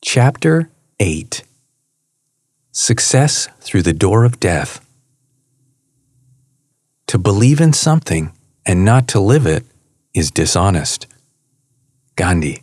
Chapter 8. Success Through the Door of Death. To believe in something and not to live it is dishonest. Gandhi.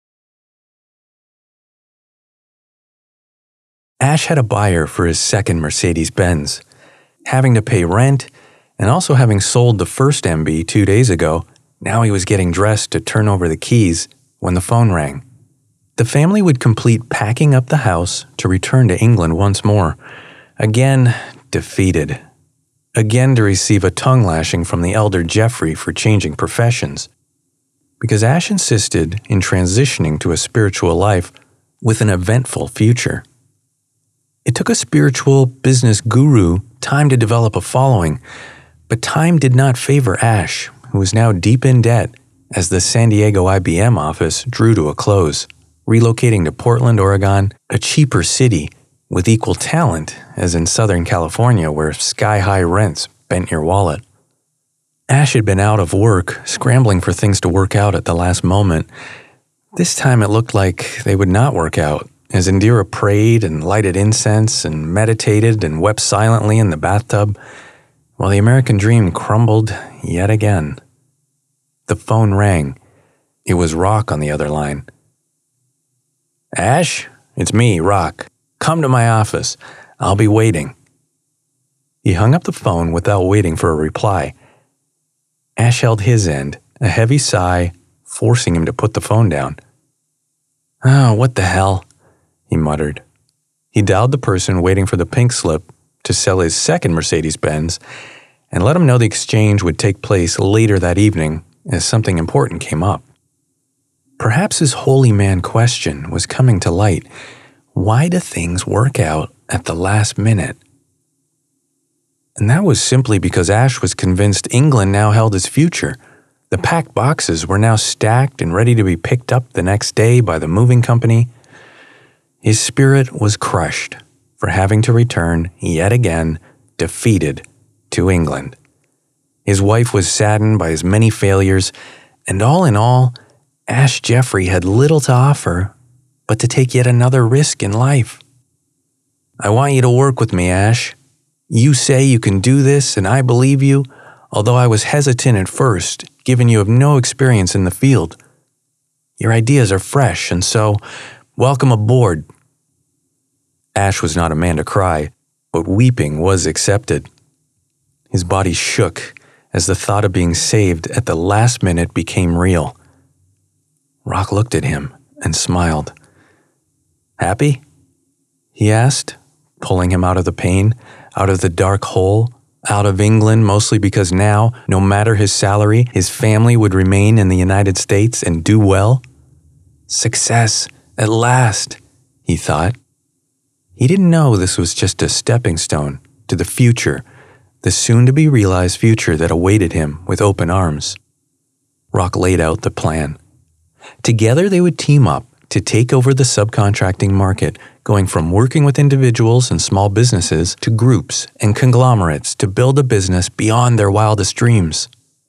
Ash had a buyer for his second Mercedes-Benz. Having to pay rent and also having sold the first MB 2 days ago, now he was getting dressed to turn over the keys when the phone rang. The family would complete packing up the house to return to England once more, again defeated, again to receive a tongue lashing from the elder Geoffrey for changing professions, because Ash insisted in transitioning to a spiritual life with an eventful future. It took a spiritual business guru time to develop a following, but time did not favor Ash, who was now deep in debt as the San Diego IBM office drew to a close, relocating to Portland, Oregon, a cheaper city with equal talent as in Southern California where sky-high rents bent your wallet. Ash had been out of work, scrambling for things to work out at the last moment. This time it looked like they would not work out, as Indira prayed and lighted incense and meditated and wept silently in the bathtub, while the American dream crumbled yet again. The phone rang. It was Rock on the other line. "Ash, it's me, Rock. Come to my office. I'll be waiting." He hung up the phone without waiting for a reply. Ash held his end, a heavy sigh, forcing him to put the phone down. "Oh, what the hell?" he muttered. He dialed the person waiting for the pink slip to sell his second Mercedes-Benz and let him know the exchange would take place later that evening as something important came up. Perhaps his holy man question was coming to light. Why do things work out at the last minute? And that was simply because Ash was convinced England now held his future. The packed boxes were now stacked and ready to be picked up the next day by the moving company. His spirit was crushed for having to return, yet again, defeated, to England. His wife was saddened by his many failures, and all in all, Ash Geoffrey had little to offer but to take yet another risk in life. "I want you to work with me, Ash. You say you can do this, and I believe you, although I was hesitant at first, given you have no experience in the field. Your ideas are fresh, and so, welcome aboard." Ash was not a man to cry, but weeping was accepted. His body shook as the thought of being saved at the last minute became real. Rock looked at him and smiled. "Happy?" he asked, pulling him out of the pain, out of the dark hole, out of England, mostly because now, no matter his salary, his family would remain in the United States and do well. Success, at last, he thought. He didn't know this was just a stepping stone to the future, the soon-to-be-realized future that awaited him with open arms. Rock laid out the plan. Together they would team up to take over the subcontracting market, going from working with individuals and small businesses to groups and conglomerates to build a business beyond their wildest dreams.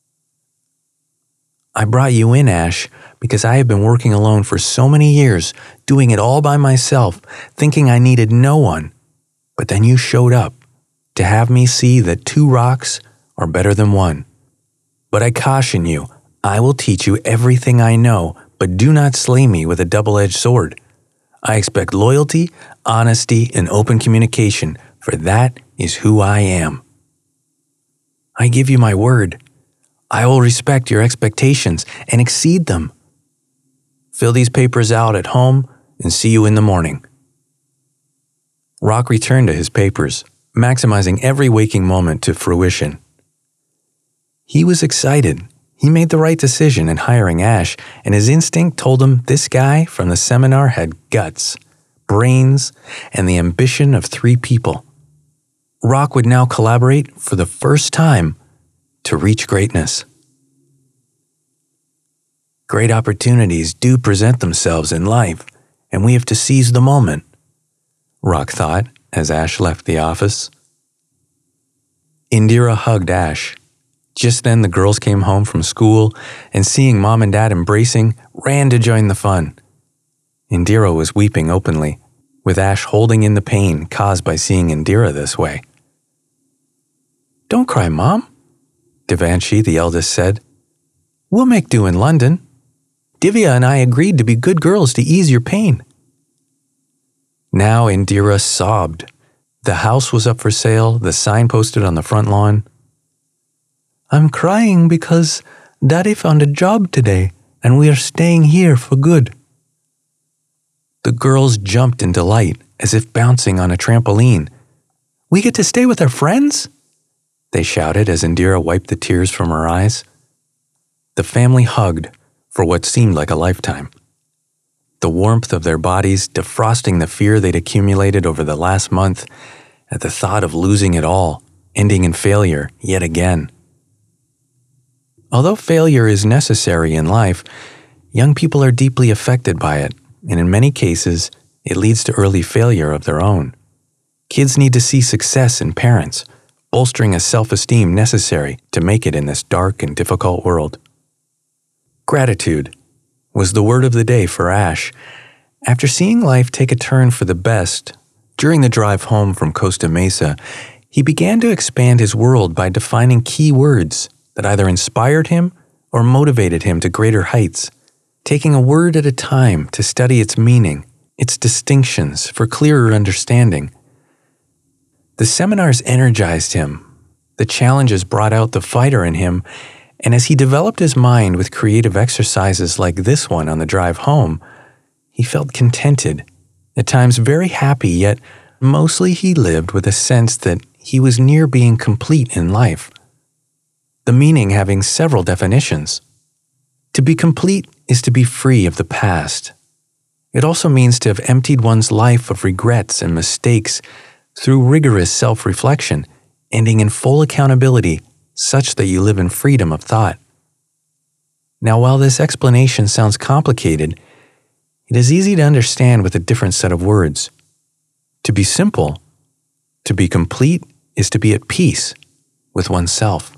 "I brought you in, Ash, because I have been working alone for so many years, doing it all by myself, thinking I needed no one. But then you showed up to have me see that 2 rocks are better than 1. But I caution you, I will teach you everything I know, but do not slay me with a double-edged sword. I expect loyalty, honesty, and open communication, for that is who I am. I give you my word. I will respect your expectations and exceed them. Fill these papers out at home and see you in the morning." Rock returned to his papers, maximizing every waking moment to fruition. He was excited. He made the right decision in hiring Ash, and his instinct told him this guy from the seminar had guts, brains, and the ambition of 3 people. Rock would now collaborate for the first time to reach greatness. Great opportunities do present themselves in life, and we have to seize the moment, Rock thought as Ash left the office. Indira hugged Ash. Just then the girls came home from school and seeing Mom and Dad embracing, ran to join the fun. Indira was weeping openly, with Ash holding in the pain caused by seeing Indira this way. "Don't cry, Mom," Devanshi, the eldest, said. "We'll make do in London. Divya and I agreed to be good girls to ease your pain." Now Indira sobbed. The house was up for sale, the sign posted on the front lawn. "I'm crying because Daddy found a job today and we are staying here for good." The girls jumped in delight, as if bouncing on a trampoline. "We get to stay with our friends?" they shouted as Indira wiped the tears from her eyes. The family hugged for what seemed like a lifetime. The warmth of their bodies defrosting the fear they'd accumulated over the last month at the thought of losing it all, ending in failure yet again. Although failure is necessary in life, young people are deeply affected by it, and in many cases, it leads to early failure of their own. Kids need to see success in parents, bolstering a self-esteem necessary to make it in this dark and difficult world. Gratitude was the word of the day for Ash. After seeing life take a turn for the best, during the drive home from Costa Mesa, he began to expand his world by defining key words that either inspired him or motivated him to greater heights, taking a word at a time to study its meaning, its distinctions for clearer understanding. The seminars energized him. The challenges brought out the fighter in him, and as he developed his mind with creative exercises like this one on the drive home, he felt contented, at times very happy, yet mostly he lived with a sense that he was near being complete in life. The meaning having several definitions. To be complete is to be free of the past. It also means to have emptied one's life of regrets and mistakes through rigorous self-reflection, ending in full accountability such that you live in freedom of thought. Now, while this explanation sounds complicated, it is easy to understand with a different set of words. To be simple, to be complete is to be at peace with oneself.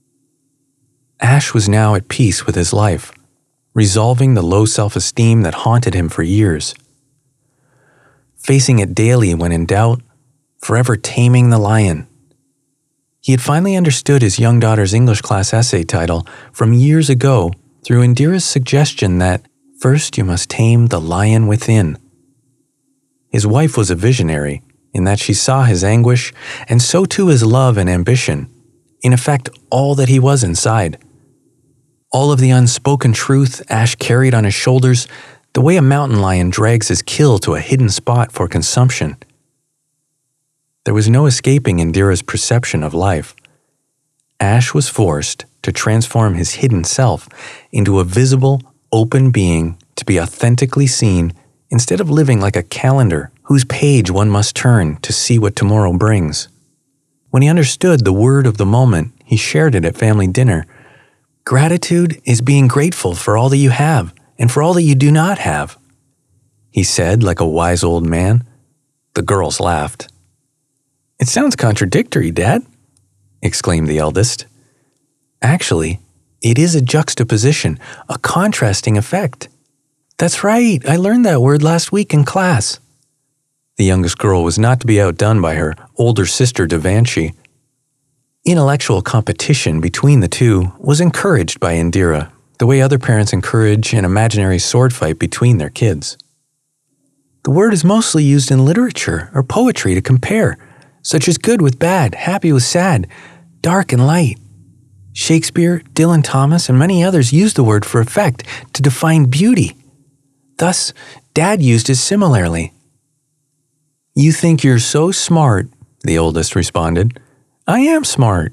Ash was now at peace with his life, resolving the low self-esteem that haunted him for years. Facing it daily when in doubt, forever taming the lion. He had finally understood his young daughter's English class essay title from years ago through Indira's suggestion that first you must tame the lion within. His wife was a visionary in that she saw his anguish and so too his love and ambition, in effect all that he was inside. All of the unspoken truth Ash carried on his shoulders, the way a mountain lion drags his kill to a hidden spot for consumption. There was no escaping Indira's perception of life. Ash was forced to transform his hidden self into a visible, open being to be authentically seen instead of living like a calendar whose page one must turn to see what tomorrow brings. When he understood the word of the moment, he shared it at family dinner. Gratitude is being grateful for all that you have and for all that you do not have, he said like a wise old man. The girls laughed. "It sounds contradictory, Dad," exclaimed the eldest. "Actually, it is a juxtaposition, a contrasting effect." "That's right, I learned that word last week in class." The youngest girl was not to be outdone by her older sister Devanshi. Intellectual competition between the two was encouraged by Indira, the way other parents encourage an imaginary sword fight between their kids. The word is mostly used in literature or poetry to compare, such as good with bad, happy with sad, dark and light. Shakespeare, Dylan Thomas, and many others use the word for effect to define beauty. Thus, Dad used it similarly. "You think you're so smart," the oldest responded. "I am smart."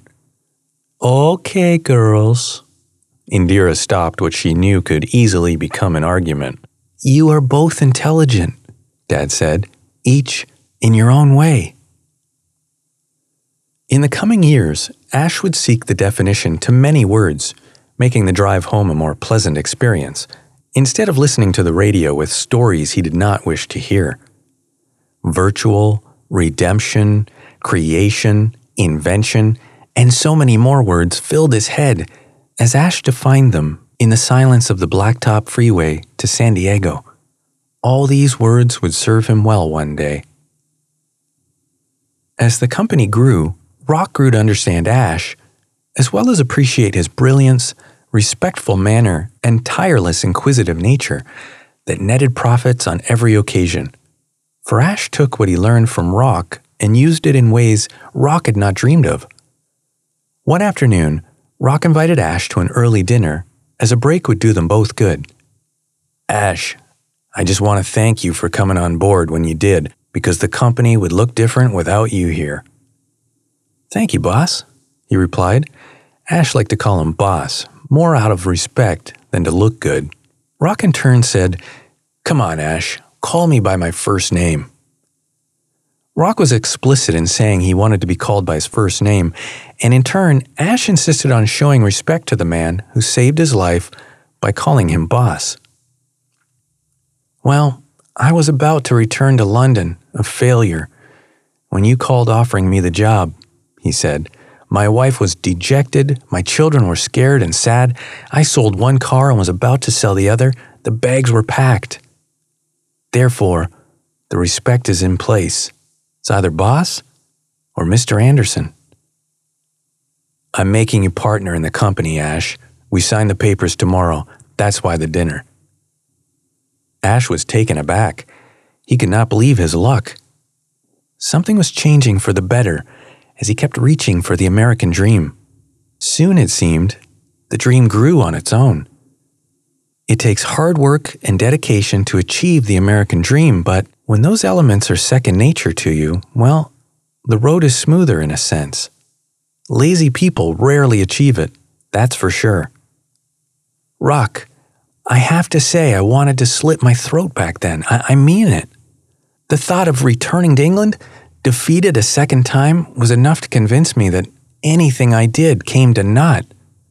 "Okay, girls." Indira stopped what she knew could easily become an argument. "You are both intelligent," Dad said, "each in your own way." In the coming years, Ash would seek the definition to many words, making the drive home a more pleasant experience, instead of listening to the radio with stories he did not wish to hear. Virtual, redemption, creation, invention, and so many more words filled his head as Ash defined them in the silence of the Blacktop Freeway to San Diego. all these words would serve him well one day. As the company grew, Rock grew to understand Ash, as well as appreciate his brilliance, respectful manner, and tireless inquisitive nature that netted profits on every occasion. For Ash took what he learned from Rock and used it in ways Rock had not dreamed of. One afternoon, Rock invited Ash to an early dinner, as a break would do them both good. "Ash, I just want to thank you for coming on board when you did, because the company would look different without you here." "Thank you, boss," he replied. Ash liked to call him boss, more out of respect than to look good. Rock in turn said, "Come on, Ash, call me by my first name." Rock was explicit in saying he wanted to be called by his first name, and in turn, Ash insisted on showing respect to the man who saved his life by calling him boss. "Well, I was about to return to London, a failure, when you called offering me the job," he said. "My wife was dejected, my children were scared and sad, I sold one car and was about to sell the other, the bags were packed. Therefore, the respect is in place. It's either boss or Mr. Anderson." "I'm making you partner in the company, Ash. We sign the papers tomorrow. That's why the dinner." Ash was taken aback. He could not believe his luck. Something was changing for the better as he kept reaching for the American dream. Soon, it seemed, the dream grew on its own. It takes hard work and dedication to achieve the American dream, but when those elements are second nature to you, well, the road is smoother in a sense. Lazy people rarely achieve it, that's for sure. "Rock, I have to say I wanted to slit my throat back then. I mean it. The thought of returning to England, defeated a second time, was enough to convince me that anything I did came to naught.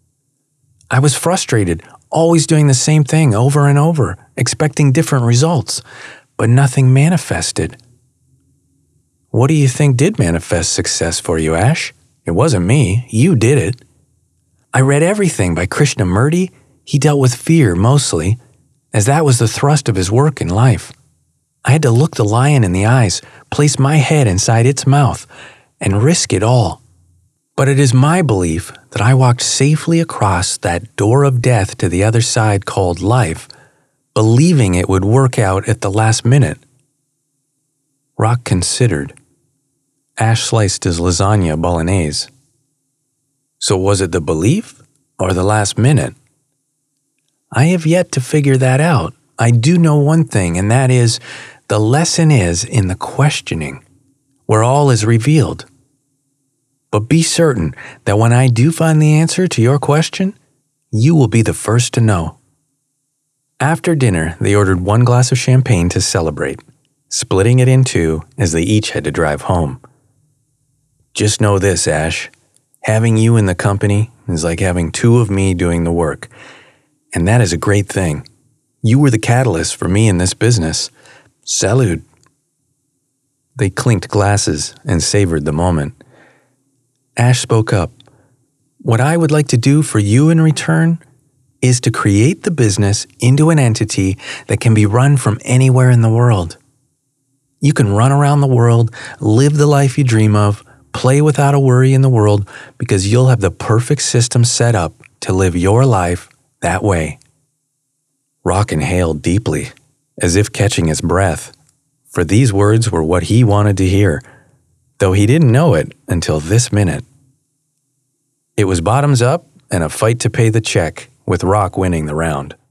I was frustrated, always doing the same thing over and over, expecting different results, but nothing manifested." "What do you think did manifest success for you, Ash? It wasn't me. You did it." "I read everything by Krishnamurti. He dealt with fear mostly, as that was the thrust of his work in life. I had to look the lion in the eyes, place my head inside its mouth, and risk it all. But it is my belief that I walked safely across that door of death to the other side called life, believing it would work out at the last minute." Rock considered. Ash sliced his lasagna bolognese. "So was it the belief or the last minute?" "I have yet to figure that out. I do know one thing, and that is, the lesson is in the questioning, where all is revealed. But be certain that when I do find the answer to your question, you will be the first to know." After dinner, they ordered one glass of champagne to celebrate, splitting it in two as they each had to drive home. "Just know this, Ash. Having you in the company is like having two of me doing the work. And that is a great thing. You were the catalyst for me in this business. Salud." They clinked glasses and savored the moment. Ash spoke up. "What I would like to do for you in return is to create the business into an entity that can be run from anywhere in the world. You can run around the world, live the life you dream of, play without a worry in the world because you'll have the perfect system set up to live your life that way." Rock inhaled deeply, as if catching his breath, for these words were what he wanted to hear, though he didn't know it until this minute. It was bottoms up and a fight to pay the check, with Rock winning the round.